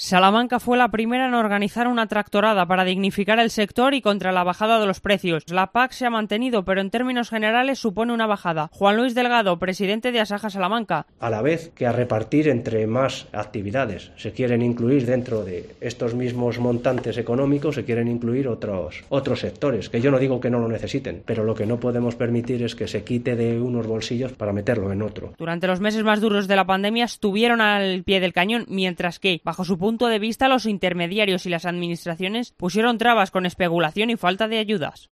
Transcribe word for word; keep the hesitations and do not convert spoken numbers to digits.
Salamanca fue la primera en organizar una tractorada para dignificar el sector y contra la bajada de los precios. La P A C se ha mantenido, pero en términos generales supone una bajada. Juan Luis Delgado, presidente de Asaja Salamanca. A la vez que a repartir entre más actividades. Se quieren incluir dentro de estos mismos montantes económicos, se quieren incluir otros, otros sectores, que yo no digo que no lo necesiten, pero lo que no podemos permitir es que se quite de unos bolsillos para meterlo en otro. Durante los meses más duros de la pandemia estuvieron al pie del cañón, mientras que, bajo su punto de vista, los intermediarios y las administraciones pusieron trabas con especulación y falta de ayudas.